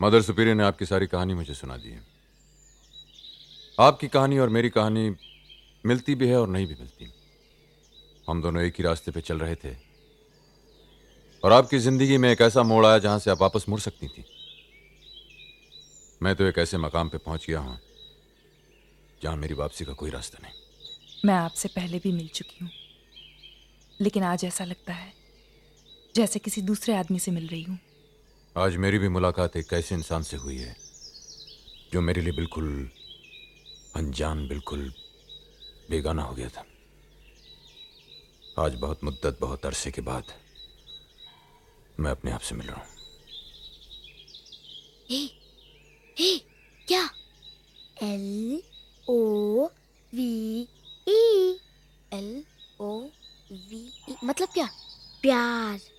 Mother superior ने आपकी सारी कहानी मुझे सुना दी है। आपकी कहानी और मेरी कहानी मिलती भी है और नहीं भी मिलती। हम दोनों एक ही रास्ते पे चल रहे थे और आपकी जिंदगी में एक ऐसा मोड़ आया जहां से आप वापस मुड़ सकती थी। मैं तो एक ऐसे मकाम पे पहुंच गया हूं जहां मेरी वापसी का कोई रास्ता नहीं। मैं आपसे पहले भी मिल चुकी हूँ, लेकिन आज ऐसा लगता है जैसे किसी दूसरे आदमी से मिल रही हूँ। आज मेरी भी मुलाकात एक ऐसे इंसान से हुई है जो मेरे लिए बिल्कुल अनजान, बिल्कुल बेगाना हो गया था। आज बहुत मुद्दत, बहुत अरसे के बाद मैं अपने आप से मिल रहा हूं। हे, हे, क्या? LOVE, LOVE मतलब क्या? प्यार।